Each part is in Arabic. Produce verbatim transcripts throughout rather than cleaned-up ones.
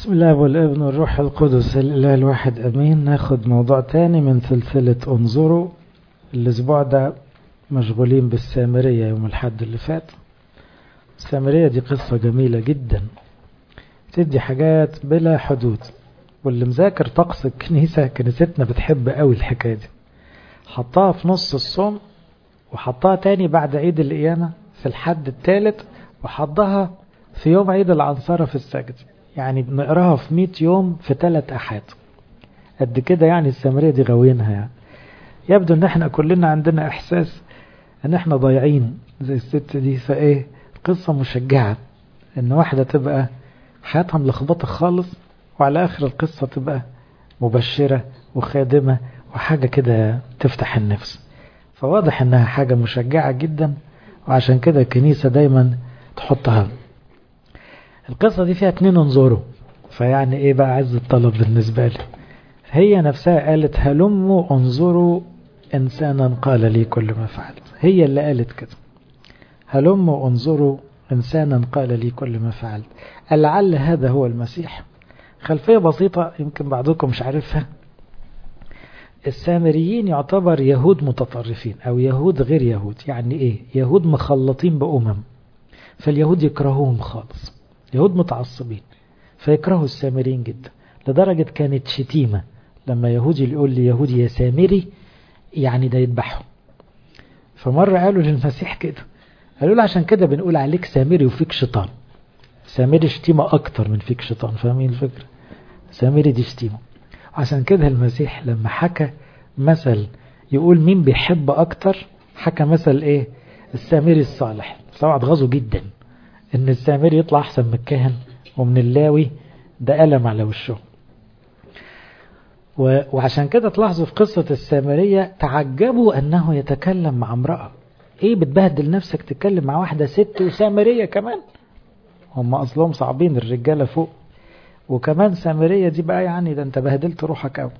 بسم الله والابن والروح القدس الإله الواحد أمين. ناخد موضوع تاني من سلسلة انظروا. الأسبوع ده مشغولين بالسامرية يوم الحد اللي فات. السامرية دي قصة جميلة جدا، تدي حاجات بلا حدود، واللي مذاكر طقس الكنيسة كنيستنا بتحب قوي الحكاية دي. حطها في نص الصوم، وحطها تاني بعد عيد القيامة في الحد الثالث، وحطها في يوم عيد العنصرة في السجد. يعني بنقراها في مئة يوم في ثلاث أحاد قد كده. يعني السامرية دي غاوينها. يعني يبدو ان احنا كلنا عندنا احساس ان احنا ضايعين زي الست دي. فايه قصة مشجعة ان واحدة تبقى حياتها ملخبطة خالص، وعلى اخر القصة تبقى مبشرة وخادمة وحاجة كده تفتح النفس. فواضح انها حاجة مشجعة جدا، وعشان كده الكنيسة دايما تحطها. القصة دي فيها اتنين انظروا، فيعني ايه بقى عز الطلب بالنسبة لي. هي نفسها قالت هلموا انظروا انسانا قال لي كل ما فعلت. هي اللي قالت كده، هلموا انظروا انسانا قال لي كل ما فعلت. لعل هذا هو المسيح. خلفية بسيطة يمكن بعضكم مش عارفها. السامريين يعتبر يهود متطرفين او يهود غير يهود. يعني ايه؟ يهود مخلطين بأمم، فاليهود يكرهوهم خالص. يهود متعصبين فيكرهوا السامريين جدا، لدرجة كانت شتيمة لما يهودي يقول لي يهودي يا سامري، يعني ده يذبحه. فمرة قالوا للمسيح كده، قالوا له عشان كده بنقول عليك سامري وفيك شيطان. سامري شتيمة أكتر من فيك شيطان. فاهمين الفكرة؟ سامري دي شتيمة. عشان كده المسيح لما حكى مثل يقول مين بيحب أكتر، حكى مثل إيه؟ السامري الصالح. طبعا اتغاظوا جدا ان السامري يطلع احسن من الكاهن ومن اللاوي، ده قلم على وشه. وعشان كده تلاحظوا في قصة السامرية تعجبوا انه يتكلم مع امرأة. ايه بتبهدل نفسك تتكلم مع واحدة ست وسامرية كمان؟ هم اصلهم صعبين الرجالة فوق، وكمان سامرية دي بقى يعني ده انت بهدلت روحك قوي.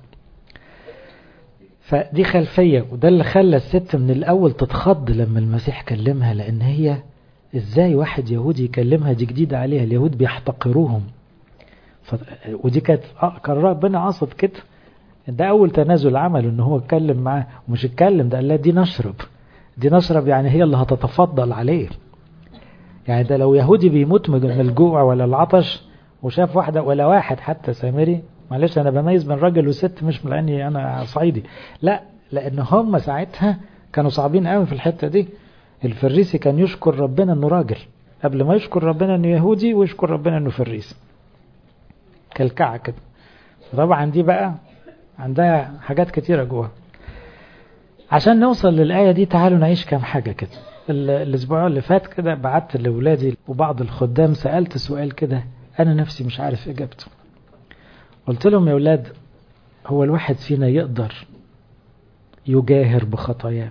فدي خلفية، وده اللي خلى الست من الاول تتخض لما المسيح كلمها، لان هي ازاي واحد يهودي يكلمها؟ دي جديدة عليها، اليهود بيحتقروهم. ف... ودي كانت كان ربنا قصد كده. ده اول تنازل عمله ان هو اتكلم معاه، ومش اتكلم ده قال لها دي نشرب. دي نشرب يعني هي اللي هتتفضل عليه. يعني ده لو يهودي بيموت من الجوع ولا العطش وشاف واحدة ولا واحد حتى سامري، معلش انا بميز بين راجل وست مش لاني انا صعيدي، لا، لان هم ساعتها كانوا صعبين قوي في الحتة دي. الفريسي كان يشكر ربنا انه راجل قبل ما يشكر ربنا انه يهودي، ويشكر ربنا انه فريسي. كالكعة كده. طبعا دي بقى عندها حاجات كتيرة جوه. عشان نوصل للآية دي تعالوا نعيش كام حاجة كده. الاسبوع اللي فات كده بعت لأولادي وبعض الخدام سألت سؤال كده انا نفسي مش عارف اجابته. قلت لهم يا أولاد، هو الواحد فينا يقدر يجاهر بخطاياه؟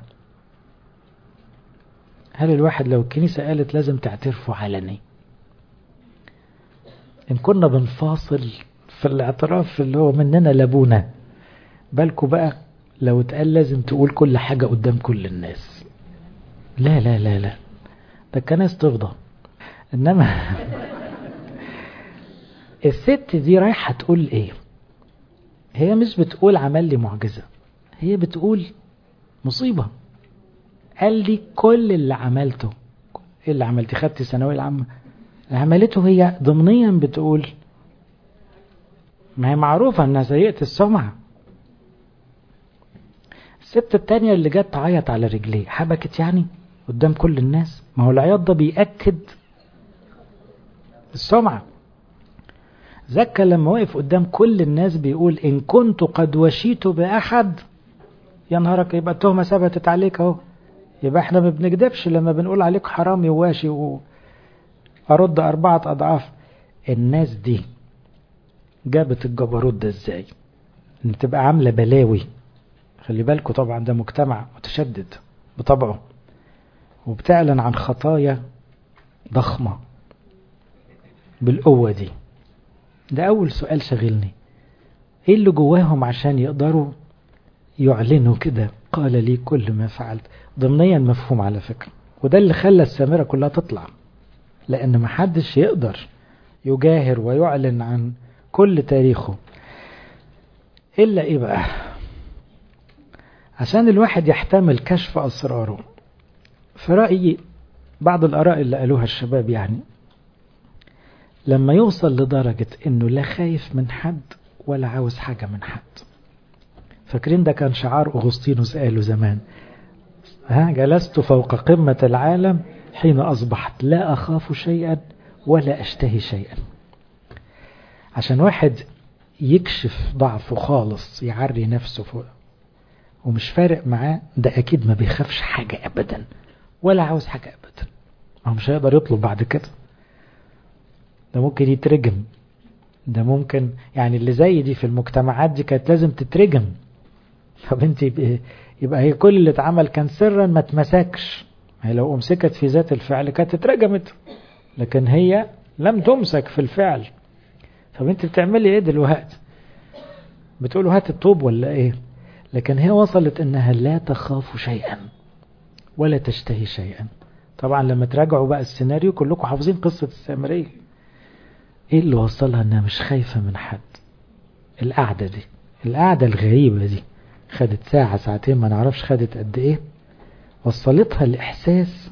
هل الواحد لو الكنيسة قالت لازم تعترفوا علني، إن كنا بنفاصل في الاعتراف اللي هو مننا لابونا، بالكوا بقى لو اتقال لازم تقول كل حاجة قدام كل الناس؟ لا لا لا لا، ده الكناس تفضى. إنما الست دي رايحة تقول إيه؟ هي مش بتقول عمل لي معجزة، هي بتقول مصيبة. قال لي كل اللي عملته. ايه اللي عملتي؟ خدتي الثانويه العامه؟ عملته هي ضمنيا بتقول، ما هي معروفه انها سيئه السمعه. الست التانية اللي جت تعيط على رجليه حبكت يعني قدام كل الناس. ما هو العياط ده بيأكد السمعه. زكا لما وقف قدام كل الناس بيقول ان كنت قد وشيت باحد، يا نهارك، يبقى التهمه ثبتت عليك اهو. يبقى احنا ما بنكذبش لما بنقول عليك حرامي وواشي وارد اربعة اضعاف. الناس دي جابت الجبروت ده ازاي؟ ان تبقى عاملة بلاوي. خلي بالكوا طبعا ده مجتمع متشدد بطبعه، وبتعلن عن خطايا ضخمة بالقوة دي. ده اول سؤال شغلني، ايه اللي جواهم عشان يقدروا يعلنوا كده قال لي كل ما فعلت؟ ضمنيا مفهوم على فكرة، وده اللي خلى السامرة كلها تطلع، لأن محدش يقدر يجاهر ويعلن عن كل تاريخه. إلا إيه بقى؟ عشان الواحد يحتمل كشف أسراره، في رأيي بعض الآراء اللي قالوها الشباب يعني، لما يوصل لدرجة إنه لا خايف من حد ولا عاوز حاجة من حد. فاكرين ده كان شعار أغسطينوس قاله زمان، ها جلست فوق قمة العالم حين أصبحت لا أخاف شيئا ولا أشتهي شيئا. عشان واحد يكشف ضعفه خالص، يعري نفسه فوق ومش فارق معاه، ده أكيد ما بيخافش حاجة أبدا ولا عاوز حاجة أبدا. هو مش هيقدر يطلب بعد كده، ده ممكن يترجم، ده ممكن يعني اللي زي دي في المجتمعات دي كانت لازم تترجم. طب انت يبقى, يبقى هي كل اللي اتعمل كان سرا ما تمسكش، هي لو امسكت في ذات الفعل كانت اترجمت، لكن هي لم تمسك في الفعل. طب انت بتعملي ايه دلوقتي؟ بتقولوا هات الطوب ولا ايه؟ لكن هي وصلت انها لا تخاف شيئا ولا تشتهي شيئا. طبعا لما تراجعوا بقى السيناريو كلكم حافظين قصة السامرية، ايه اللي وصلها انها مش خايفة من حد؟ القعدة دي، القعدة الغريبة دي خدت ساعة ساعتين ما نعرفش خدت قد ايه، وصلتها الاحساس.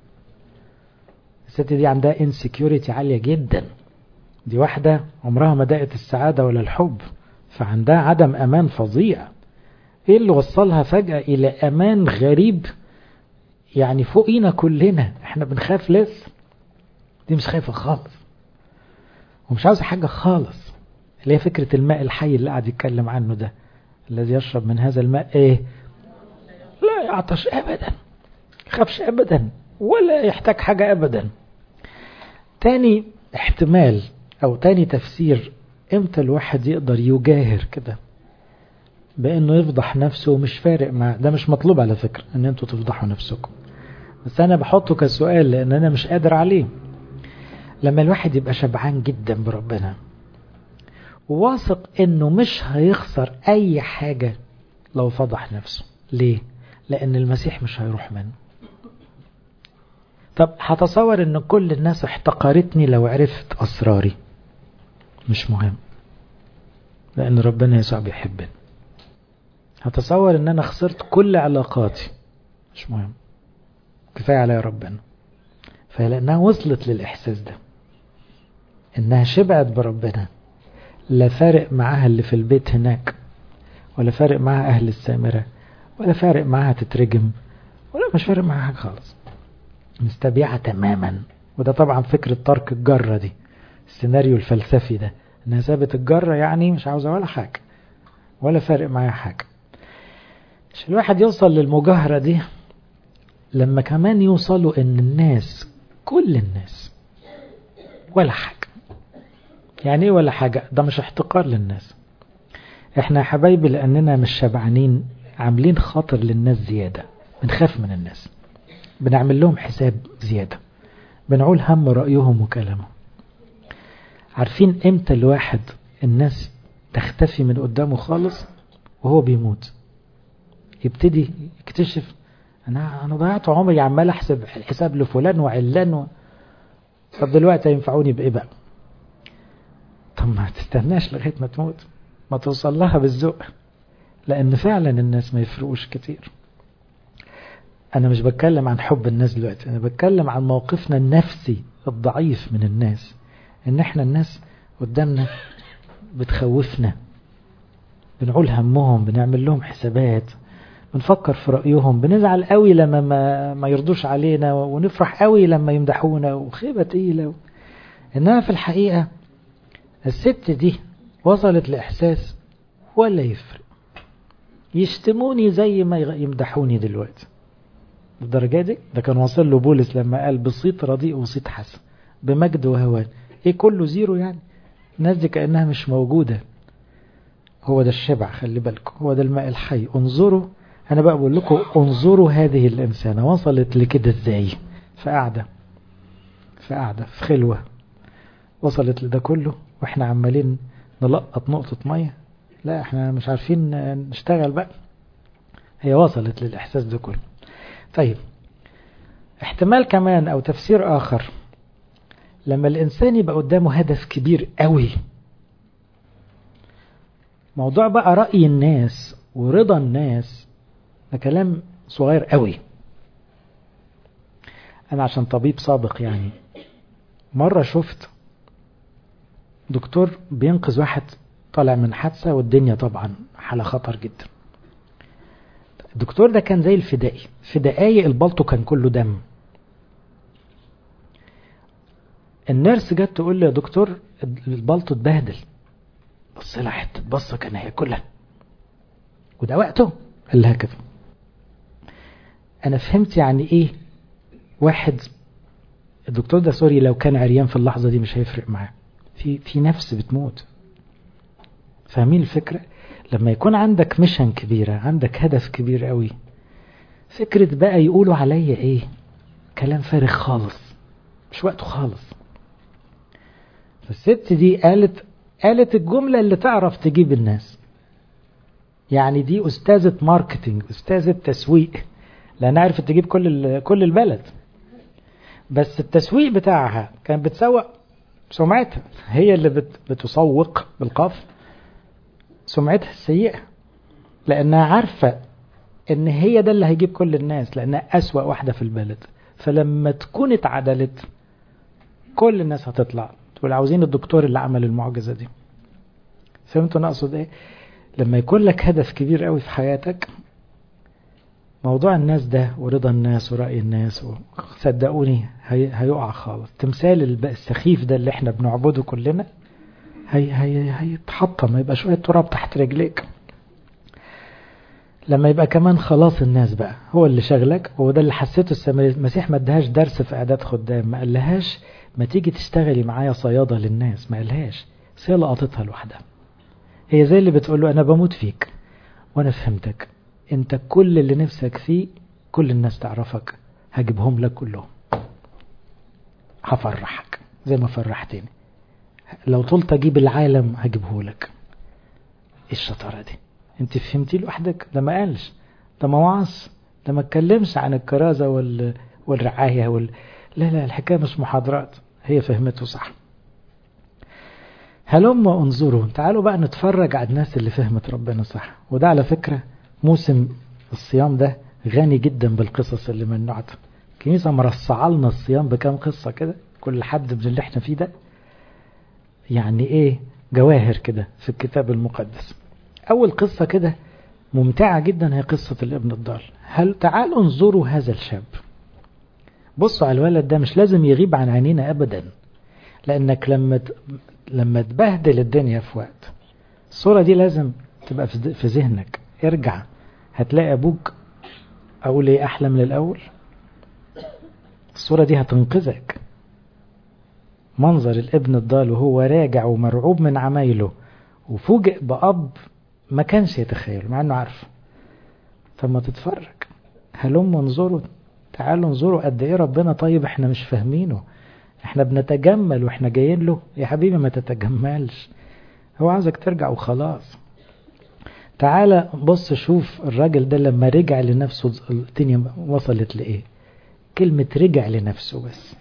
الست دي عندها insecurity عالية جدا، دي واحدة عمرها ما دقت السعادة ولا الحب، فعندها عدم امان فظيع. ايه اللي وصلها فجأة الى امان غريب يعني فوقينا كلنا، احنا بنخاف لسه، دي مش خايفة خالص ومش عاوزة حاجة خالص، اللي هي فكرة الماء الحي اللي قاعد يتكلم عنه ده، الذي يشرب من هذا الماء ايه؟ لا يعطش ابدا، يخافش ابدا ولا يحتاج حاجة ابدا. تاني احتمال او تاني تفسير، امتى الواحد يقدر يجاهر كده بانه يفضح نفسه ومش فارق مع ده؟ مش مطلوب على فكرة ان انتوا تفضحوا نفسكم، بس انا بحطه كسؤال لان انا مش قادر عليه. لما الواحد يبقى شبعان جدا بربنا وواثق انه مش هيخسر اي حاجة لو فضح نفسه، ليه؟ لان المسيح مش هيروح منه. طب هتصور ان كل الناس احتقرتني لو عرفت اسراري، مش مهم، لان ربنا يسوع بيحبني. هتصور ان انا خسرت كل علاقاتي، مش مهم، كفاية عليا ربنا. فلانها وصلت للاحساس ده انها شبعت بربنا، لا فارق معاها اللي في البيت هناك، ولا فارق معاها اهل السامرة، ولا فارق معاها تترجم، ولا مش فارق معاها حاجة خالص، مستبيعة تماما. وده طبعا فكرة ترك الجرة دي، السيناريو الفلسفي ده، انها سابت الجرة يعني مش عاوزة ولا حاجة ولا فارق معاها حاجة. مش الواحد يوصل للمجاهرة دي لما كمان يوصلوا ان الناس، كل الناس ولا حاجة. يعني ايه ولا حاجة؟ ده مش احتقار للناس، احنا يا حبايبي لاننا مش شبعانين عاملين خاطر للناس زيادة، بنخاف من الناس، بنعمل لهم حساب زيادة، بنعول هم رأيهم وكلامهم. عارفين امتى الواحد الناس تختفي من قدامه خالص؟ وهو بيموت يبتدي يكتشف انا انا ضيعت عمري عمال احسب الحساب لفلان وعلان و... طب دلوقتي ينفعوني بايه بقى؟ طب ما تستناش لغايه ما تموت، ما توصل لها بالذوق، لان فعلا الناس ما يفرقوش كتير. انا مش بتكلم عن حب الناس دلوقتي، انا بتكلم عن موقفنا النفسي الضعيف من الناس، ان احنا الناس قدامنا بتخوفنا، بنعول همهم، بنعمل لهم حسابات، بنفكر في رأيهم، بنزعل قوي لما ما, ما يرضوش علينا، ونفرح قوي لما يمدحونا، وخيبة تقيلة. انها في الحقيقة الست دي وصلت لإحساس ولا يفرق، يشتموني زي ما يمدحوني دلوقتي. الدرجة دي ده كان وصل له بولس لما قال بصيت رديء وصيت حسن بمجد وهوان، ايه كله زيرو يعني، الناس دي كأنها مش موجودة. هو ده الشبع، خلي بالكم، هو ده الماء الحي. انظروا، انا بقى بقول لكم انظروا هذه الانسانة وصلت لكده ازاي، في قاعدة في قاعدة في خلوة وصلت لده كله، واحنا عمالين نلقط نقطة مية، لا احنا مش عارفين نشتغل بقى. هي وصلت للإحساس ده كله. طيب احتمال كمان او تفسير اخر، لما الانسان يبقى قدامه هدف كبير قوي موضوع بقى رأي الناس ورضا الناس ده كلام صغير قوي. أنا عشان طبيب سابق يعني مرة شفت دكتور بينقذ واحد طالع من حادثة والدنيا طبعا حالة خطر جدا. الدكتور ده كان زي الفدائي، في دقايق البلطو كان كله دم. النيرس جت تقول لي يا دكتور البلطو اتبهدل، بص لها حتة بصة كان هياكلها وده وقته، قال لها كده. انا فهمت يعني ايه واحد الدكتور ده سوري لو كان عريان في اللحظة دي مش هيفرق معاه، في في نفس بتموت. فاهمين الفكرة؟ لما يكون عندك ميشن كبيرة، عندك هدف كبير قوي، فكرة بقى يقولوا عليا ايه كلام فارغ خالص، مش وقته خالص. فالست دي قالت قالت الجملة اللي تعرف تجيب الناس، يعني دي أستاذة ماركتينج، أستاذة تسويق، لأنها عرفت تجيب كل كل البلد. بس التسويق بتاعها كان بتسوق سمعتها، هي اللي بت بتسوق بالقاف سمعتها السيئة، لأنها عارفة إن هي ده اللي هيجيب كل الناس، لأنها أسوأ واحدة في البلد. فلما تكون اتعدلت كل الناس هتطلع تقول عاوزين الدكتور اللي عمل المعجزة دي. فهمتوا أنا أقصد إيه؟ لما يكون لك هدف كبير قوي في حياتك، موضوع الناس ده ورضا الناس ورأي الناس صدقوني هي هيقع خالص. تمثال السخيف ده اللي احنا بنعبده كلنا هي هي هيتحطم، هيبقى شوية تراب تحت رجليك. لما يبقى كمان خلاص الناس بقى هو اللي شغلك، هو ده اللي حسيته السامري. المسيح ما ادهاش درس في اعداد خدام، ما قالهاش ما تيجي تشتغلي معايا صيادة للناس، ما قالهاش، بس هي لقطتها لوحدها. هي زي اللي بتقول له انا بموت فيك وانا فهمتك، انت كل اللي نفسك فيه كل الناس تعرفك، هجيبهم لك كلهم، هفرحك زي ما فرحتني، لو طولت اجيب العالم هجيبه لك. ايه الشطارة دي؟ انت فهمتي لوحدك؟ ده ما قالش، ده ما وعظ، ده ما اتكلمش عن الكرازة وال... والرعاية وال... لا لا الحكاية مش محاضرات، هي فهمته صح. هلما انظروا، تعالوا بقى نتفرج على الناس اللي فهمت ربنا صح. وده على فكرة موسم الصيام ده غني جدا بالقصص اللي من النوع ده. الكنيسة مرصعه لنا الصيام بكام قصة كده، كل حد من اللي احنا فيه ده يعني ايه جواهر كده في الكتاب المقدس. اول قصة كده ممتعة جدا هي قصة الابن الضال. هل تعالوا انظروا هذا الشاب، بصوا على الولد ده، مش لازم يغيب عن عينينا ابدا، لانك لما لما تبهدل الدنيا في وقت، الصورة دي لازم تبقى في ذهنك. ارجع هتلاقي ابوك اقول ايه احلى من الاول. الصورة دي هتنقذك. منظر الابن الضال وهو راجع ومرعوب من عمايله وفوجئ بأب ما كانش يتخيل مع انه عارف. فما تتفرج، هلم انظروا، تعالوا انظروا قد ايه ربنا طيب، احنا مش فاهمينه، احنا بنتجمل واحنا جايين له. يا حبيبي ما تتجملش، هو عايزك ترجع وخلاص. تعالى بص شوف الراجل ده لما رجع لنفسه الدنيا وصلت لإيه. كلمة رجع لنفسه بس.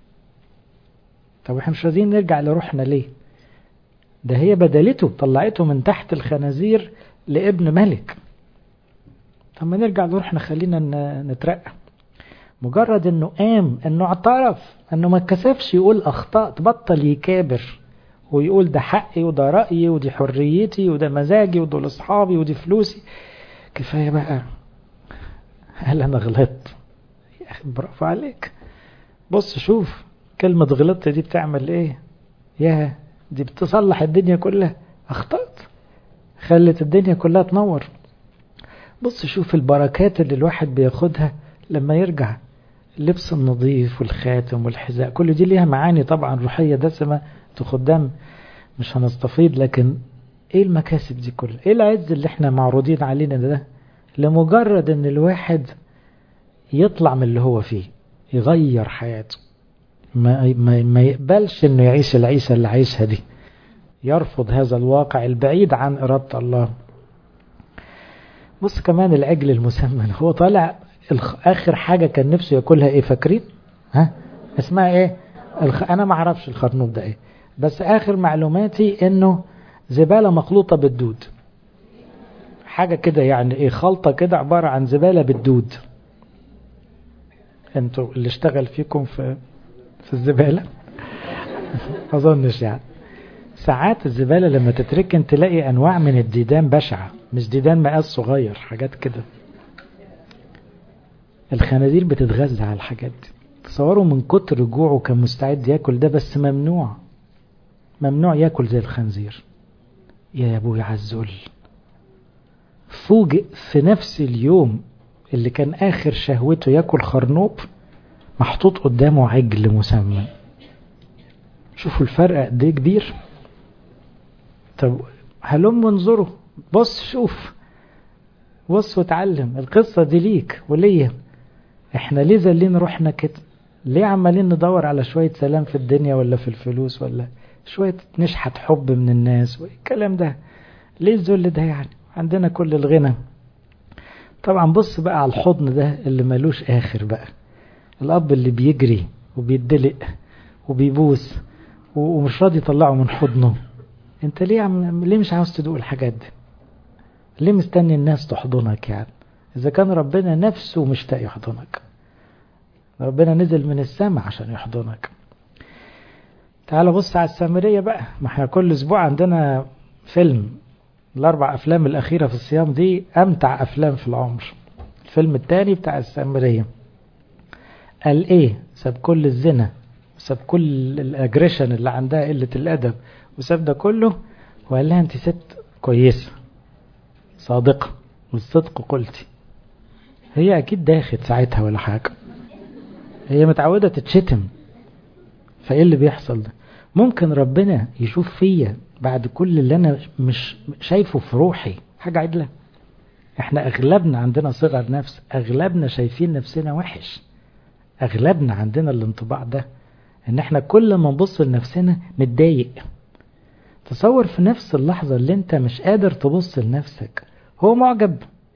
طب احنا مش عايزين نرجع لروحنا ليه؟ ده هي بدلته، طلعته من تحت الخنازير لابن ملك. طب ما نرجع لروحنا، خلينا نترقى. مجرد انه قام، انه اعترف، انه ما اتكسفش يقول اخطأت، بطل يكابر ويقول ده حقي وده رأيي ودي حريتي وده مزاجي ودول اصحابي ودي فلوسي، كفاية بقى. هل انا غلطت؟ يا اخي برافو عليك، بص شوف كلمة غلطت دي بتعمل ايه. يا دي بتصلح الدنيا كلها. اخطأت خلت الدنيا كلها تنور. بص شوف البركات اللي الواحد بياخدها لما يرجع. اللبس النظيف والخاتم والحذاء، كل دي ليها معاني طبعا روحية دسمة تخدم، مش هنستفيد. لكن ايه المكاسب دي كلها؟ ايه العز اللي احنا معروضين علينا ده لمجرد ان الواحد يطلع من اللي هو فيه، يغير حياته، ما, ما, ما يقبلش انه يعيش العيشة اللي عايشها دي، يرفض هذا الواقع البعيد عن إرادة الله. بص كمان العجل المسمن، هو طالع اخر حاجة كان نفسه ياكلها ايه فاكرين؟ ها اسمها ايه؟ الخ... انا ما اعرفش الخرنوب ده ايه، بس اخر معلوماتي انه زبالة مخلوطة بالدود. حاجة كده يعني ايه، خلطة كده عبارة عن زبالة بالدود. انتوا اللي اشتغل فيكم في في الزبالة اظنش يعني. ساعات الزبالة لما تتركن تلاقي انواع من الديدان بشعة، مش ديدان مقاس صغير، حاجات كده. الخنازير بتتغذى على الحاجات دي. تصوروا من كتر جوعه كان مستعد ياكل ده، بس ممنوع ممنوع ياكل زي الخنزير. يا ابوي عالذل. فوجئ في نفس اليوم اللي كان اخر شهوته ياكل خرنوب، محطوط قدامه عجل مسمى. شوفوا الفرق قد ايه كبير. طب هلم انظروا، بص شوف، بص وتعلم. القصة دي ليك وليا. احنا ليه زلين روحنا كده؟ ليه عمالين ندور على شوية سلام في الدنيا ولا في الفلوس ولا شوية نشحت حب من الناس والكلام ده؟ ليه الذل ده يعني؟ عندنا كل الغنى. طبعا بص بقى على الحضن ده اللي ملوش آخر بقى. الأب اللي بيجري وبيدلق وبيبوس ومش راضي يطلعه من حضنه. انت ليه عم... ليه مش عاوز تدوق الحاجات دي؟ ليه مستني الناس تحضنك يعني؟ إذا كان ربنا نفسه مشتاق يحضنك. ربنا نزل من السماء عشان يحضنك. تعال بص على السامرية بقى. ما احنا كل اسبوع عندنا فيلم. الاربع افلام الاخيرة في الصيام دي امتع افلام في العمر. الفيلم الثاني بتاع السامرية قال ايه؟ ساب كل الزنا، ساب كل الاجريشن اللي عندها، قلة الادب، وساب ده كله وقال لها انت ست كويسة صادقة، والصدق قلتي. هي اكيد داخت ساعتها ولا حاجة، هي متعودة تتشتم. فايه اللي بيحصل ده؟ ممكن ربنا يشوف فيا بعد كل اللي انا مش شايفه في روحي حاجة عدلة؟ احنا اغلبنا عندنا صغر نفس، اغلبنا شايفين نفسنا وحش، اغلبنا عندنا الانطباع ده ان احنا كل ما نبص لنفسنا متضايق. تصور في نفس اللحظة اللي انت مش قادر تبص لنفسك هو معجب،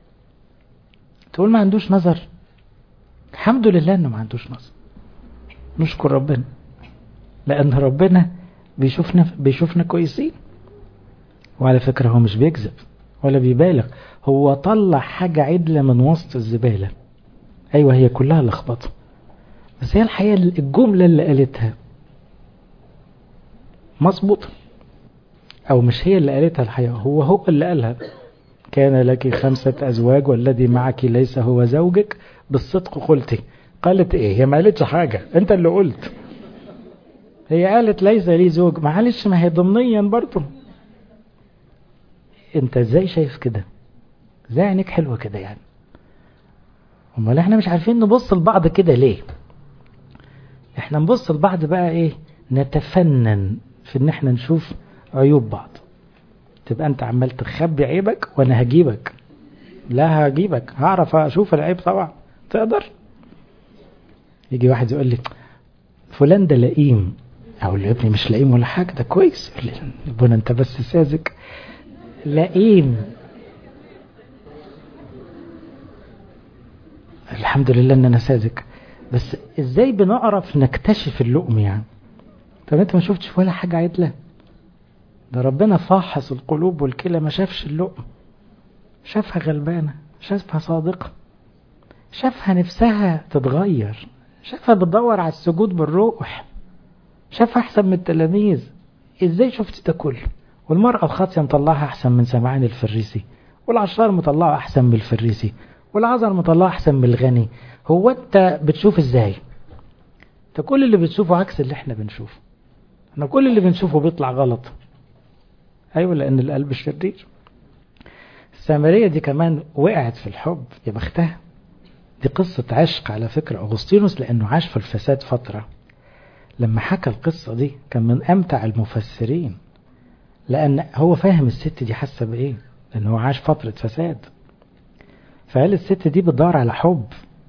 تقول ما عندوش نظر. الحمد لله انه ما عندوش نظر، نشكر ربنا، لان ربنا بيشوفنا بيشوفنا كويسين. وعلى فكرة هو مش بيكذب ولا بيبالغ، هو طلع حاجة عدلة من وسط الزبالة. ايوه هي كلها لخبطة، بس هي الحقيقة الجملة اللي قالتها مظبوطة، او مش هي اللي قالتها الحقيقة، هو هو اللي قالها. كان لك خمسة ازواج والذي معك ليس هو زوجك، بالصدق قلتي. قالت ايه؟ هي ما قالتش حاجة، انت اللي قلت. هي قالت ليس لي زوج، معلش ما هي ضمنيا برضو. انت ازاي شايف كده؟ ازاي عينيك حلوة كده يعني؟ امال احنا مش عارفين نبص لبعض كده ليه؟ احنا نبص لبعض بقى ايه؟ نتفنن في ان احنا نشوف عيوب بعض. تبقى انت عمال تخبي عيبك وانا هجيبك. لا هجيبك، هعرف اشوف العيب طبعا. تقدر؟ يجي واحد يقول لي فلان ده لئيم، اقول له يا ابني مش لئيم ولا حاجة، ده كويس. يقول لي ربنا انت بس ساذج. لئيم، الحمد لله ان انا ساذج، بس ازاي بنعرف نكتشف اللؤم يعني؟ طب انت ما شفتش ولا حاجة عدلة؟ ده ربنا فاحص القلوب والكلى ما شافش اللؤم، شافها غلبانة، شافها صادقة، شافها نفسها تتغير، شافها بتدور على السجود بالروح، شافها احسن من التلاميذ. ازاي شفت ده كله؟ والمرأة الخاطية مطلعها احسن من سمعان الفريسي، والعشار مطلعه احسن من الفريسي، والعذر مطلعه احسن من الغني. هو انت بتشوف ازاي؟ انت كل اللي بتشوفه عكس اللي احنا بنشوفه. احنا كل اللي بنشوفه بيطلع غلط. ايوه لان القلب شرير. السامرية دي كمان وقعت في الحب، يا بختها. دي قصة عشق على فكرة. أغسطينوس لأنه عاش في الفساد فترة، لما حكى القصة دي كان من أمتع المفسرين، لأن هو فاهم الست دي حاسة بإيه، لأنه هو عاش فترة فساد. فقال الست دي بتدور على حب،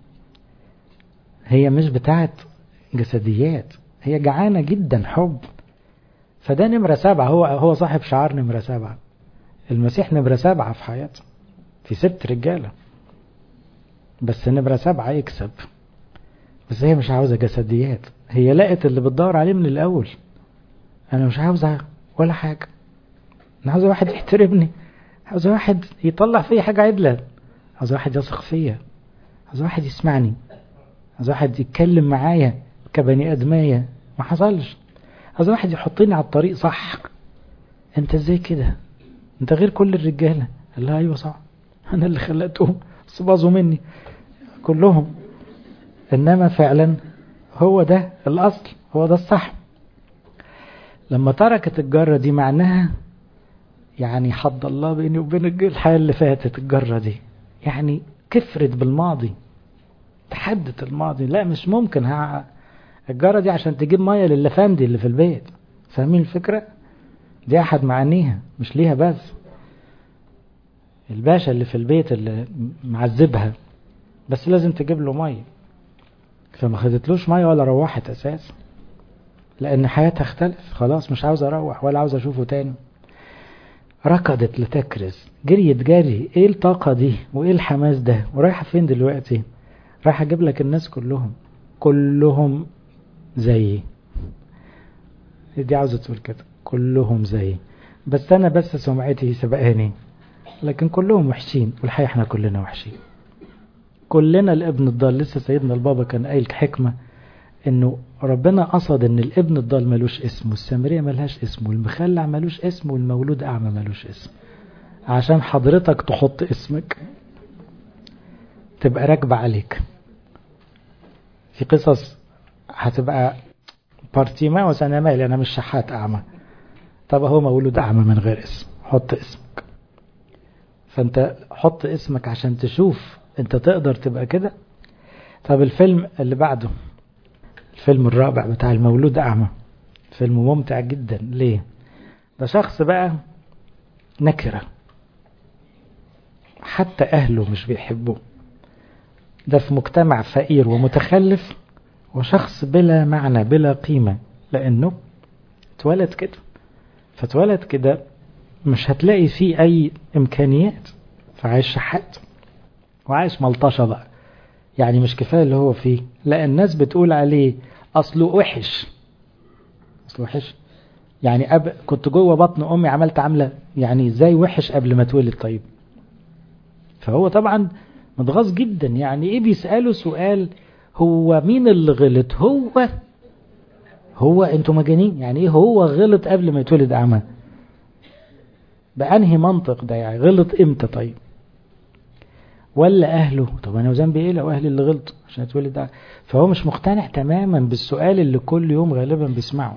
هي مش بتاعت جسديات، هي جعانة جدا حب. فده نمرة سبعة، هو هو صاحب شعار نمرة سبعة. المسيح نمرة سبعة في حياته، في ست رجالة، بس نمرة سبعة يكسب. بس هي مش عاوزة جسديات، هي لقت اللي بتدور عليه من الأول. أنا مش عاوزة ولا حاجة، أنا عاوزة واحد يحترمني، عاوز واحد يطلع فيه حاجة عدلة، عاوز واحد يثق فيا، عاوز واحد يسمعني، عاوز واحد يتكلم معايا كبني ادمية. ما حصلش. عاوز واحد يحطني على الطريق صح. انت ازاي كده؟ انت غير كل الرجالة. قال لها ايوه صح، انا اللي خلقتهم بس باظوا مني كلهم. انما فعلا هو ده الاصل، هو ده الصح. لما تركت الجرة دي معناها يعني حد الله بيني وبين الحياة اللي فاتت. الجرة دي يعني كفرت بالماضي، تحدت الماضي. لا مش ممكن. ها الجرة دي عشان تجيب مية للفندي اللي في البيت. فاهمين الفكرة؟ دي احد معانيها، مش ليها بس. الباشا اللي في البيت اللي معذبها بس لازم تجيب له مية، فما خدتلوش مية ولا روحت اساسا، لان حياتها اختلف. خلاص مش عاوز اروح ولا عاوز اشوفه تاني. ركضت لتكرز، جريت جري. ايه الطاقة دي وايه الحماس ده؟ ورايحة فين دلوقتي؟ رايحة اجيب لك الناس كلهم كلهم زيي. دي عاوزة تقول كده، كلهم زيي، بس انا بس سمعتي سبقاني، لكن كلهم وحشين. والحقيقة احنا كلنا وحشين، كلنا الابن الضال. لسه سيدنا البابا كان قايل حكمة انه ربنا قصد ان الابن الضال ملوش اسم، والسامرية ملهاش اسم، والمخلع ملوش اسم، والمولود اعمى ملوش اسم، عشان حضرتك تحط اسمك تبقى راكبة عليك. في قصص هتبقى بارتيماوس انا مالي، انا مش شحات اعمى. طب هو مولود اعمى من غير اسم، حط اسمك. فانت حط اسمك عشان تشوف انت تقدر تبقى كده. طب الفيلم اللي بعده، الفيلم الرابع بتاع المولود اعمى، فيلم ممتع جدا. ليه؟ ده شخص بقى نكرة، حتى اهله مش بيحبوه. ده في مجتمع فقير ومتخلف، وشخص بلا معنى بلا قيمة، لانه اتولد كده. فاتولد كده مش هتلاقي فيه اي امكانيات، فعايش شحات وعايش ملطشة بقى. يعني مش كفاية اللي هو فيه، لا الناس بتقول عليه اصله وحش. اصله وحش يعني أب... كنت جوه بطن امي عملت عملة، يعني ازاي وحش قبل ما تولد؟ طيب فهو طبعا متغاظ جدا. يعني ايه؟ بيسأله سؤال، هو مين اللي غلط؟ هو هو انتوا مجانين؟ يعني ايه هو غلط قبل ما يتولد اعمى؟ بأنهي منطق ده؟ يعني غلط امتى طيب؟ ولا اهله؟ طب انا ذنبي ايه لو اهلي اللي غلطوا عشان اتولد اعمى؟ فهو مش مقتنع تماما بالسؤال اللي كل يوم غالبا بيسمعه.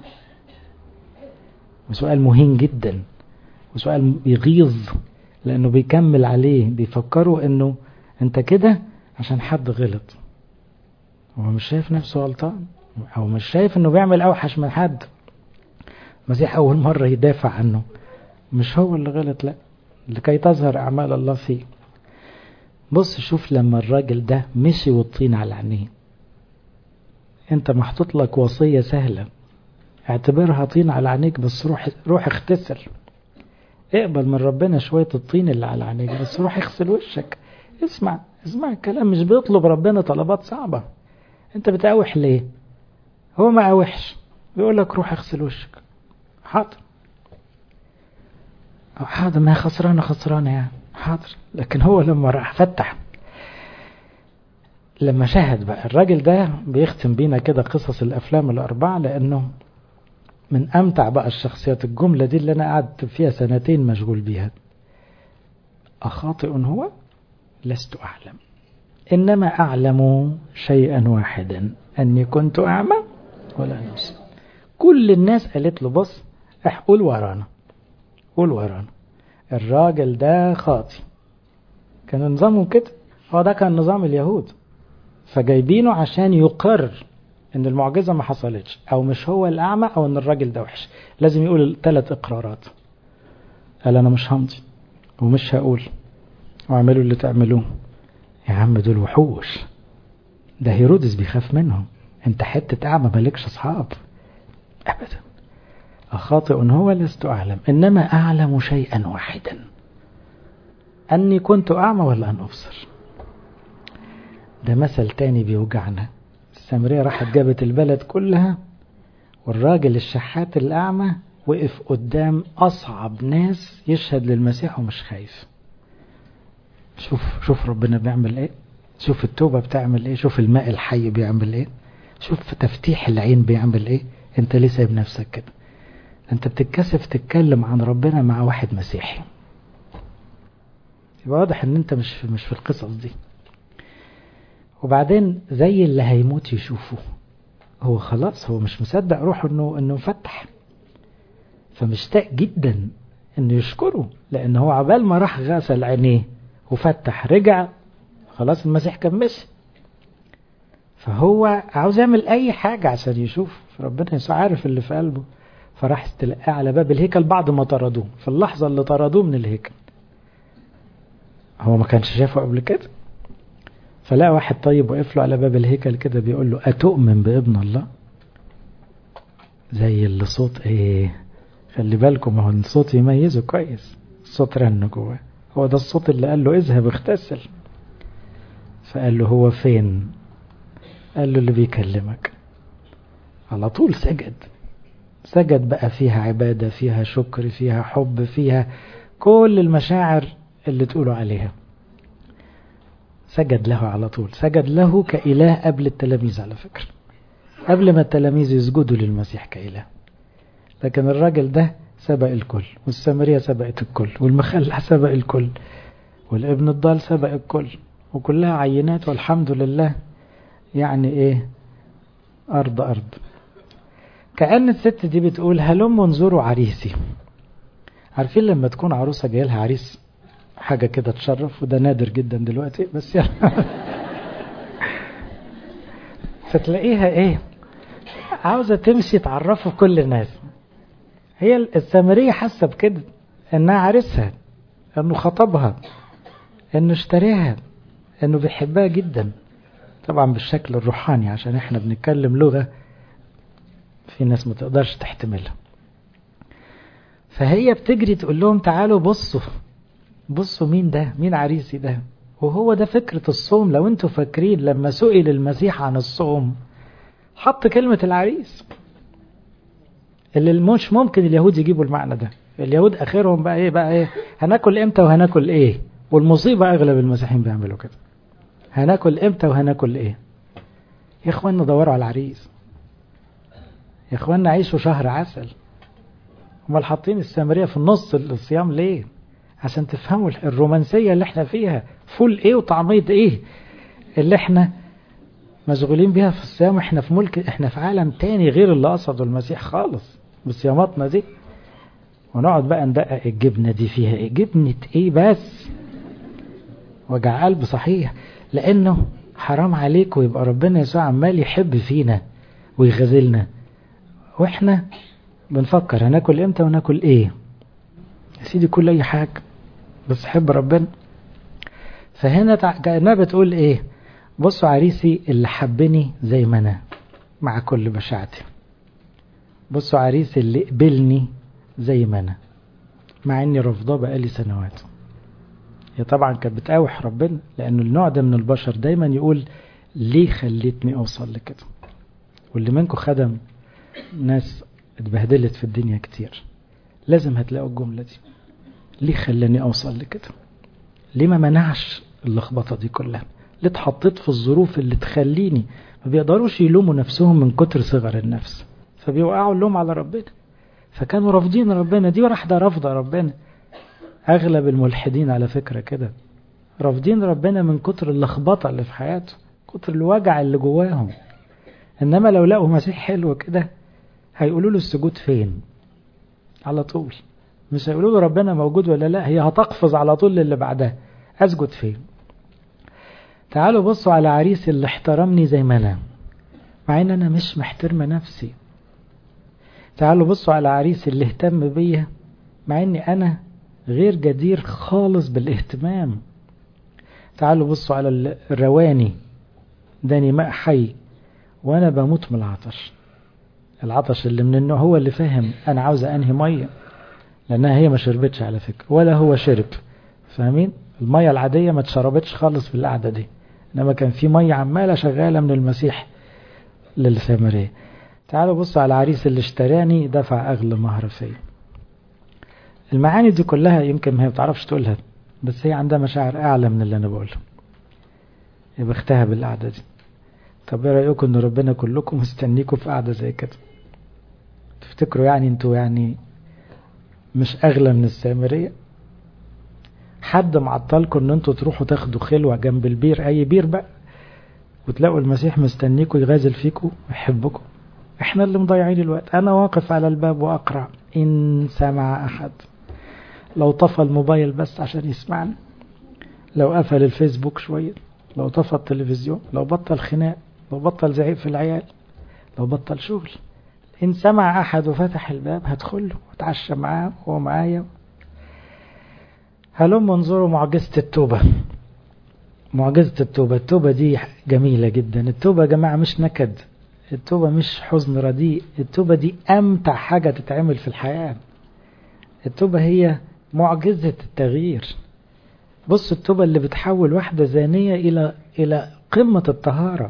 وسؤال مهم جدا، وسؤال يغيظ، لانه بيكمل عليه. بيفكروا انه انت كده عشان حد غلط. هو مش شايف نفسه غلطان، او مش شايف انه بيعمل اوحش من حد. المسيح اول مرة يدافع عنه، مش هو اللي غلط، لا، لكي تظهر اعمال الله فيه. بص شوف لما الراجل ده مشي والطين على عينيه. انت محطوط لك وصية سهلة، اعتبرها طين على عينيك، بس روح روح اغتسل. اقبل من ربنا شوية الطين اللي على عينيك، بس روح اغسل وشك. اسمع اسمع الكلام. مش بيطلب ربنا طلبات صعبة. انت بتقاوح ليه؟ هو ما قاوحش، بيقول لك روح اغسل وشك. حاضر حاضر، ما هي خسرانة خسرانة يعني، حاضر. لكن هو لما راح فتح، لما شاهد بقى الراجل ده. بيختم بينا كده قصص الأفلام الأربعة، لأنه من أمتع بقى الشخصيات. الجملة دي اللي أنا قعدت فيها سنتين مشغول بيها. أخاطئ هو؟ لست أعلم، إنما أعلم شيئا واحدا، أني كنت أعمى ولا أبصر. كل الناس قالت له بص قول ورانا، قول ورانا. الراجل ده خاطئ. كان نظامه كده، هو ده كان نظام اليهود. فجايبينه عشان يقر ان المعجزة ما حصلتش، او مش هو الاعمى، او ان الراجل ده وحش. لازم يقول الثلاث اقرارات. قال انا مش همضي ومش هقول، واعملوا اللي تعملوه. يا عم دول وحوش، ده هيرودس بيخاف منهم. انت حتة اعمى مالكش اصحاب ابدا. اخاطئ هو؟ لست اعلم، انما اعلم شيئا واحدا، اني كنت اعمى ولا ان ابصر. ده مثل تاني بيوجعنا. السامرية راحت جابت البلد كلها، والراجل الشحات الأعمى وقف قدام أصعب ناس يشهد للمسيح ومش خايف. شوف شوف ربنا بيعمل ايه، شوف التوبة بتعمل ايه، شوف الماء الحي بيعمل ايه، شوف تفتيح العين بيعمل ايه. انت ليه سايب نفسك كده؟ انت بتتكسف تتكلم عن ربنا مع واحد مسيحي. يبقى واضح ان انت مش في مش في القصص دي. وبعدين زي اللي هيموت يشوفه، هو خلاص هو مش مصدق روحه انه انه مفتح، فمشتاق جدا انه يشكره، لان هو عبال ما راح غسل عينيه وفتح رجع خلاص المسيح كان مشي، فهو عاوز يعمل اي حاجة عشان يشوف ربنا يسوع، عارف اللي في قلبه. فراح استلقاه على باب الهيكل بعد ما طردوه، في اللحظة اللي طردوه من الهيكل هو ما كانش شافه قبل كده. فلا واحد طيب وقف له على باب الهيكل كده بيقول له أتؤمن بابن الله؟ زي اللي صوت ايه، خلي بالكم هو الصوت يميزه كويس، الصوت رن جواه، هو ده الصوت اللي قال له اذهب اغتسل. فقال له هو فين؟ قال له اللي بيكلمك. على طول سجد، سجد بقى فيها عبادة، فيها شكر، فيها حب، فيها كل المشاعر اللي تقولوا عليها. سجد له على طول، سجد له كإله قبل التلاميذ على فكرة، قبل ما التلاميذ يسجدوا للمسيح كإله. لكن الراجل ده سبق الكل، والسامرية سبقت الكل، والمخلع سبق الكل، والابن الضال سبق الكل، وكلها عينات والحمد لله. يعني ايه، أرض أرض. كأن الست دي بتقول هلم انظروا عريسي. عارفين لما تكون عروسة جاي لها عريس حاجة كده تشرف، وده نادر جدا دلوقتي بس يعني فتلاقيها ايه، عاوزة تمشي تعرفه كل الناس. هي السامرية حاسة بكده، انها عريسها، انه خطبها، انه اشتريها، انه بيحبها جدا، طبعا بالشكل الروحاني عشان احنا بنتكلم لغة في ناس ما تقدرش تحتملها. فهي بتجري تقول لهم تعالوا بصوا بصوا مين ده، مين عريسي ده. وهو ده فكرة الصوم. لو انتوا فاكرين لما سئل المسيح عن الصوم حط كلمة العريس، اللي مش ممكن اليهود يجيبوا المعنى ده. اليهود اخرهم بقى ايه بقى ايه، هناكل امتى وهناكل ايه. والمصيبة اغلب المسيحيين بيعملوا كده، هناكل امتى وهناكل ايه. يا اخوانا دوروا على العريس، يا اخوانا عيشوا شهر عسل. امال حاطين السامرية في النص الصيام ليه؟ عشان تفهموا الرومانسية اللي احنا فيها، فول ايه وطعمية ايه اللي احنا مشغولين بيها في الصيام. احنا في ملك، احنا في عالم تاني غير اللي قصده المسيح خالص بصياماتنا دي. ونقعد بقى ندقق الجبنة دي فيها ايه، جبنة ايه بس، وجع قلب صحيح. لانه حرام عليك ويبقى ربنا يسوع عمال يحب فينا ويغزلنا، واحنا بنفكر هناكل امتى وناكل ايه. يا سيدي كل اي حاجة بس حب ربنا. فهنا كأنها بتقول ايه، بصوا عريسي اللي حبني زي ما انا مع كل بشاعتي، بصوا عريسي اللي قبلني زي ما انا مع اني رفضاه بقالي سنوات. هي طبعا كانت بتقاوح ربنا، لانه النوع ده من البشر دايما يقول ليه خليتني اوصل لكده. واللي منكم خدم ناس اتبهدلت في الدنيا كتير لازم هتلاقوا الجملة دي، ليه خلاني اوصل لكده، ليه ما منعش اللخبطة دي كلها، ليه اتحطيت في الظروف اللي تخليني. ما بيقدروش يلوموا نفسهم من كتر صغر النفس، فبيوقعوا اللوم على ربنا. فكانوا رافضين ربنا، دي واحدة رافضة ربنا. اغلب الملحدين على فكرة كده رافضين ربنا من كتر اللخبطة اللي في حياته، كتر الوجع اللي جواهم. انما لو لقوا مسيح حلو كده هيقولوا له السجود فين على طول، مش هيقولوا له ربنا موجود ولا لا، هي هتقفز على طول للي بعدها، اسجد فين. تعالوا بصوا على عريس اللي احترمني زي ما انا مع ان انا مش محترمة نفسي. تعالوا بصوا على عريس اللي اهتم بيا مع اني انا غير جدير خالص بالاهتمام. تعالوا بصوا على الرواني داني ماء حي وانا بموت من العطش، العطش اللي من النوع هو اللي فاهم انا عاوزة انهي مية، لانها هي ما شربتش على فكرة ولا هو شرب. فاهمين؟ المية العادية ما تشربتش خالص في القعدة دي، انما كان في مية عمالة شغالة من المسيح للسامرية. تعالوا بصوا على العريس اللي اشتراني دفع أغلى مهر فيا. المعاني دي كلها يمكن ما هي بتعرفش تقولها، بس هي عندها مشاعر أعلى من اللي أنا بقولها. يبقى اختها بالقعدة دي. طب ايه رأيكم ان ربنا كلكم مستنيكم في قعدة زي كده؟ تفتكروا يعني انتوا يعني مش أغلى من السامرية؟ حد معطلكم ان انتوا تروحوا تاخدوا خلوة جنب البير، أي بير بقى، وتلاقوا المسيح مستنيكم يغازل فيكم ويحبكم؟ احنا اللي مضيعين الوقت. انا واقف على الباب واقرع ان سمع احد. لو طفى الموبايل بس عشان يسمعني، لو قفل الفيسبوك شوية، لو طفى التلفزيون، لو بطل خناق، لو بطل زعيق في العيال، لو بطل شغل، ان سمع احد وفتح الباب هدخله واتعشى معاه وهو معايا. هلم انظروا معجزة التوبة. معجزة التوبة. التوبة دي جميلة جدا. التوبة يا جماعة مش نكد، التوبة مش حزن رديء، التوبة دي أمتع حاجة تتعمل في الحياة. التوبة هي معجزة التغيير. بص، التوبة اللي بتحول واحدة زانية إلى إلى قمة الطهارة.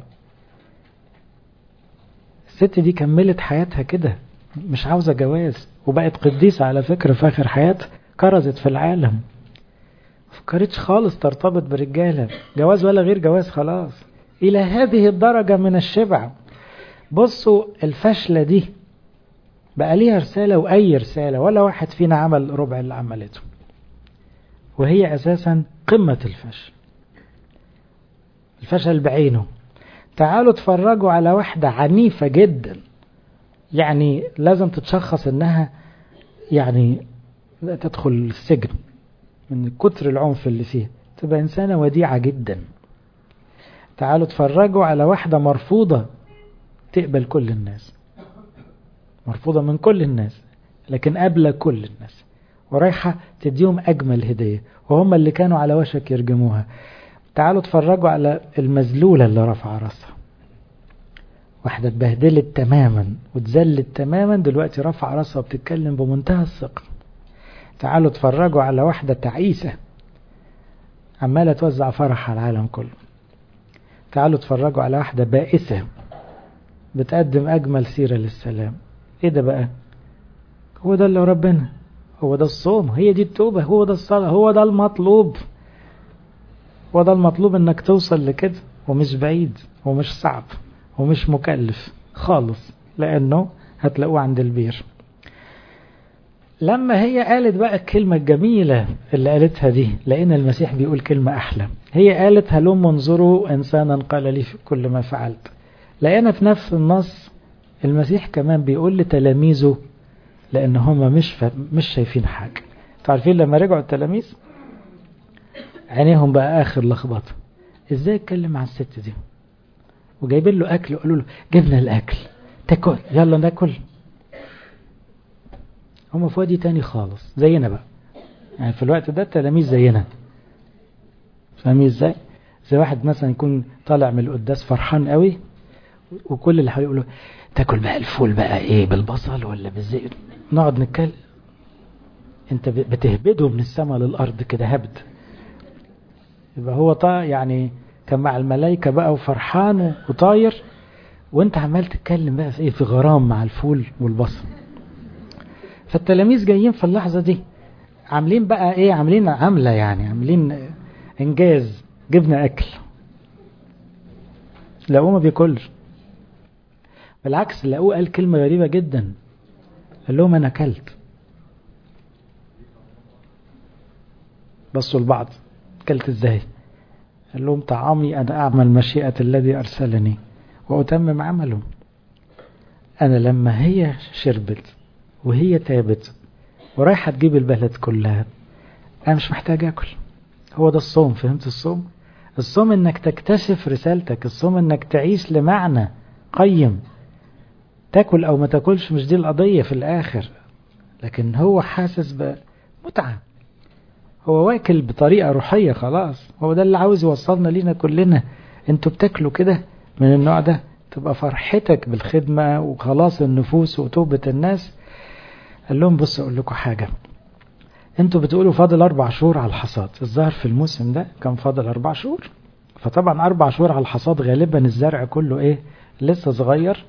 الست دي كملت حياتها كده، مش عاوزة جواز، وبقت قديسة على فكرة في آخر حياتها. كرزت في العالم، فكرتش خالص ترتبط برجالة، جواز ولا غير جواز، خلاص. إلى هذه الدرجة من الشبع. بصوا الفشلة دي بقى ليها رسالة، وأي رسالة، ولا واحد فينا عمل ربع اللي عملته، وهي أساسا قمة الفشل. الفشل بعينه. تعالوا تفرجوا على واحدة عنيفة جدا، يعني لازم تتشخص انها يعني تدخل السجن من كتر العنف اللي فيها، تبقى إنسانة وديعة جدا. تعالوا تفرجوا على واحدة مرفوضة تقبل كل الناس، مرفوضة من كل الناس لكن قابلة كل الناس، ورايحة تديهم أجمل هدية وهم اللي كانوا على وشك يرجموها. تعالوا تفرجوا على المذلولة اللي رفع راسها، واحدة اتبهدلت تماما وتزلت تماما، دلوقتي رفع راسها وبتتكلم بمنتهى الثقة. تعالوا تفرجوا على واحدة تعيسة عمالة توزع فرح على العالم كله. تعالوا تفرجوا على واحدة بائسة بتقدم أجمل سيرة للسلام. إيه ده بقى؟ هو ده اللي ربنا، هو ده الصوم، هي دي التوبة، هو ده الصلاة، هو ده المطلوب، هو ده المطلوب انك توصل لكده. ومش بعيد ومش صعب ومش مكلف خالص، لأنه هتلاقوه عند البير. لما هي قالت بقى الكلمة الجميلة اللي قالتها دي، لأن المسيح بيقول كلمة أحلى. هي قالت هلم انظروا إنسانا قال لي في كل ما فعلت. لأن في نفس النص المسيح كمان بيقول لتلاميذه، لأن هم مش مش شايفين حاجة. تعرفين لما رجعوا التلاميذ عينيهم بقى آخر لخبطة، إزاي اتكلم مع الست دي وجايبين له أكل وقالوا له جبنا الأكل تاكل، يلا ناكل. هم في وادي تاني خالص زينا بقى، يعني في الوقت ده التلاميذ زينا. فاهمين ازاي؟ زي واحد مثلا يكون طالع من القداس فرحان قوي، وكل اللي حواليه يقولوا تاكل بقى الفول بقى ايه بالبصل ولا بالزيت، نقعد نتكلم. انت بتهبده من السماء للارض كده هبد. يبقى هو طا يعني كان مع الملائكة بقى وفرحان وطاير، وانت عمال تتكلم بقى في ايه، في غرام مع الفول والبصل. فالتلاميذ جايين في اللحظة دي عاملين بقى ايه، عاملين عملة، يعني عاملين انجاز، جبنا اكل. لقوه ما بياكلش، بالعكس لقوه قال كلمة غريبة جدا، قال لهم انا اكلت. بصوا لبعض، اكلت ازاي؟ قال لهم طعامي انا اعمل مشيئة الذي ارسلني واتمم عمله. انا لما هي شربت وهي تابت ورايحة تجيب البلد كلها، انا مش محتاج اكل. هو ده الصوم. فهمت الصوم؟ الصوم انك تكتشف رسالتك، الصوم انك تعيش لمعنى قيم. تاكل او ما تاكلش مش دي القضية في الاخر، لكن هو حاسس بمتعة، هو واكل بطريقة روحية خلاص. هو ده اللي عاوز يوصلنا لينا كلنا. انتوا بتاكلوا كده من النوع ده، تبقى فرحتك بالخدمة وخلاص النفوس وتوبة الناس. قال لهم بص اقول لكم حاجة، انتوا بتقولوا فاضل اربع شهور على الحصاد. الظاهر في الموسم ده كان فاضل اربع شهور، فطبعا اربع شهور على الحصاد غالبا الزرع كله ايه، لسه صغير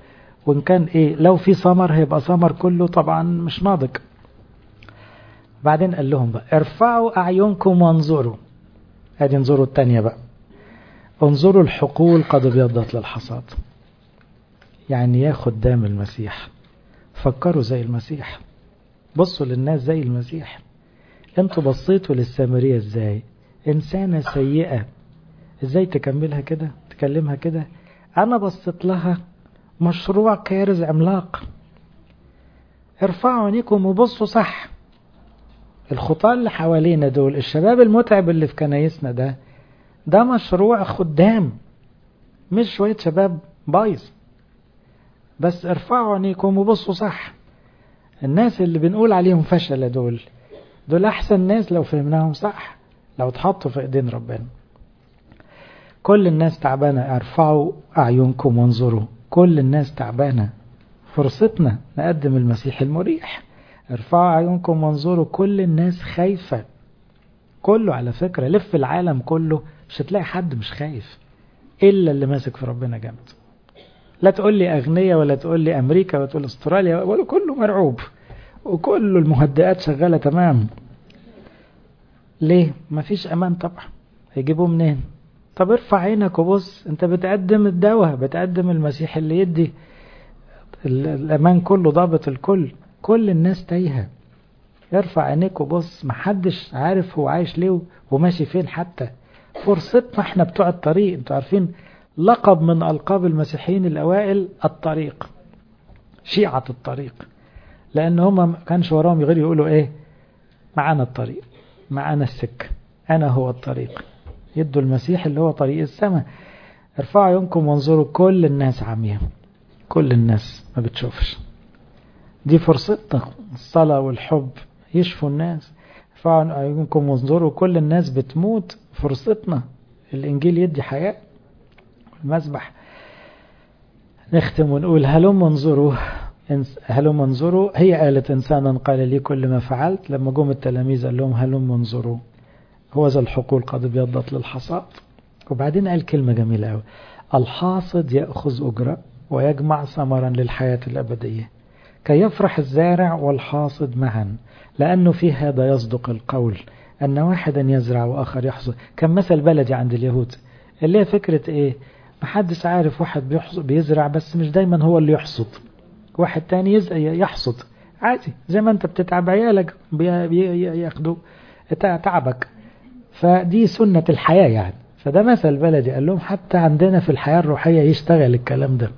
وإن كان إيه لو في ثمر هيبقى ثمر كله طبعا مش ناضج. بعدين قال لهم بقى ارفعوا أعينكم وانظروا. هذه انظروا التانية بقى، انظروا الحقول قد ابيضت للحصاد. يعني يا خدام المسيح فكروا زي المسيح، بصوا للناس زي المسيح. انتوا بصيتوا للسامرية ازاي؟ انسانة سيئة ازاي تكملها كده تكلمها كده؟ انا بصيت لها مشروع كارز عملاق. ارفعوا عينيكم وبصوا صح. الخطاة اللي حوالينا دول، الشباب المتعب اللي في كنايسنا ده، ده مشروع خدام، مش شوية شباب بايظ. بس ارفعوا عينيكم وبصوا صح. الناس اللي بنقول عليهم فشلة دول، دول احسن ناس لو فهمناهم صح، لو اتحطوا في ايدين ربنا. كل الناس تعبانة، ارفعوا اعينكم وانظروا. كل الناس تعبانة، فرصتنا نقدم المسيح المريح. ارفعوا اعينكم وانظروا. كل الناس خايفة، كله على فكرة، لف العالم كله مش هتلاقي حد مش خايف الا اللي ماسك في ربنا جامد. لا تقول لي اغنياء ولا تقول لي امريكا ولا تقول استراليا، ولا كله مرعوب وكل المهدئات شغالة تمام. ليه؟ مفيش امان طبعا، هيجيبوه منين؟ طب ارفع عينك وبص، انت بتقدم الدواء، بتقدم المسيح اللي يدي الامان كله، ضابط الكل. كل الناس تايهة. ارفع عينيك وبص، محدش عارف هو عايش ليه وماشي فين. حتى فرصتنا احنا بتوع الطريق. انتوا عارفين لقب من ألقاب المسيحيين الأوائل الطريق، شيعة الطريق، لأن هم ما كانش وراهم غير يقولوا ايه؟ معانا الطريق، معانا السكة، أنا هو الطريق. يدوا المسيح اللي هو طريق السماء. ارفعوا عيونكم وانظروا. كل الناس عمية، كل الناس ما بتشوفش. دي فرصتنا، الصلاة والحب يشفوا الناس. ارفعوا عيونكم وانظروا. كل الناس بتموت، فرصتنا الإنجيل يدي حياة. المسبح نختم ونقول هلم انظروا، هلم انظروا. هي قالت إنسانا قال لي كل ما فعلت. لما جم التلاميذ قال لهم هلم انظروا، هو ذا الحقول قد ابيضت للحصاد. وبعدين قال كلمة جميلة قوي: الحاصد يأخذ أجرة ويجمع ثمرا للحياة الأبدية، كي يفرح الزارع والحاصد معا، لأنه في هذا يصدق القول أن واحدا يزرع وآخر يحصد. كان مثل بلدي عند اليهود اللي هي فكرة إيه؟ محدش عارف، واحد بيزرع بس مش دايما هو اللي يحصد، واحد تاني يحصد عادي، زي ما انت بتتعب عيالك بياخدوا تعبك. فدي سنة الحياة يعني. فده مثل بلدي قال لهم حتى عندنا في الحياة الروحية يشتغل الكلام ده،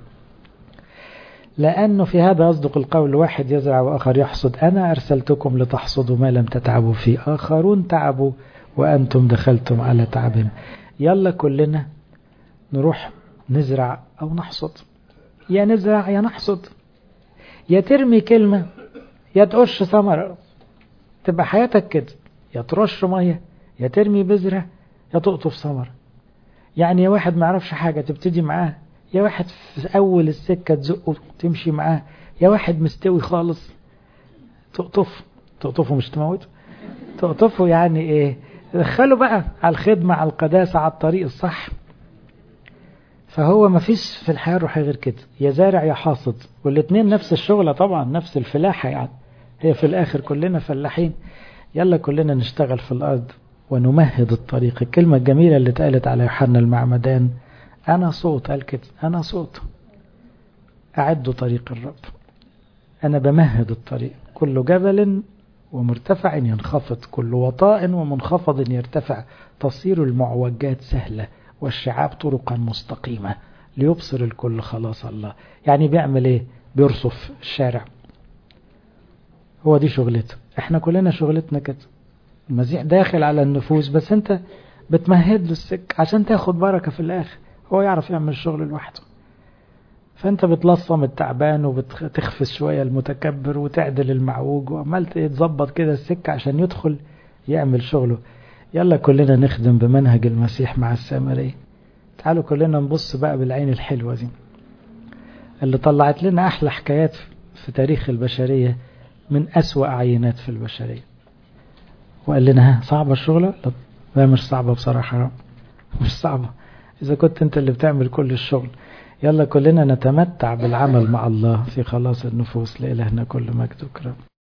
لأنه في هذا يصدق القول واحد يزرع وآخر يحصد. أنا أرسلتكم لتحصدوا ما لم تتعبوا فيه، آخرون تعبوا وأنتم دخلتم على تعبهم. يلا كلنا نروح نزرع أو نحصد، يا نزرع يا نحصد، يا ترمي كلمة يا تقش ثمرة. تبقى حياتك كده، يا ترش مية يا ترمي بذرة يا تقطف ثمرة. يعني يا واحد ما يعرفش حاجة تبتدي معاه، يا واحد في أول السكة تزقه تمشي معاه، يا واحد مستوي خالص تقطف. تقطفه مش تموته، تقطفه يعني إيه؟ دخله بقى على الخدمة، على القداسة، على الطريق الصح. فهو ما فيش في الحياة الروحية غير كده، يا زارع يا حاصد، والاثنين نفس الشغلة طبعا، نفس الفلاحة يعني. هي في الآخر كلنا فلاحين. يلا كلنا نشتغل في الأرض ونمهد الطريق. الكلمة الجميلة اللي اتقالت على يوحنا المعمدان: أنا صوت، قال كده، أنا صوت أعد طريق الرب. أنا بمهد الطريق. كل جبل ومرتفع ينخفض، كل وطاء ومنخفض يرتفع، تصير المعوجات سهلة والشعاب طرقا مستقيمة، ليبصر الكل خلاص الله. يعني بيعمل ايه؟ بيرصف الشارع. هو دي شغلته. احنا كلنا شغلتنا كده. المسيح داخل على النفوس، بس انت بتمهد له السك عشان تاخد بركة في الاخر. هو يعرف يعمل الشغل لوحده، فانت بتلصم التعبان وبتخفز شوية المتكبر وتعدل المعوج وعمال تظبط كده السكة عشان يدخل يعمل شغله. يلا كلنا نخدم بمنهج المسيح مع السامرية. تعالوا كلنا نبص بقى بالعين الحلوة دي اللي طلعت لنا أحلى حكايات في تاريخ البشرية من أسوأ عينات في البشرية، وقال لنا: ها صعبة الشغلة؟ لا مش صعبة بصراحة، مش صعبة إذا كنت أنت اللي بتعمل كل الشغل. يلا كلنا نتمتع بالعمل مع الله في خلاص النفوس. لإلهنا كل مجد وكرم.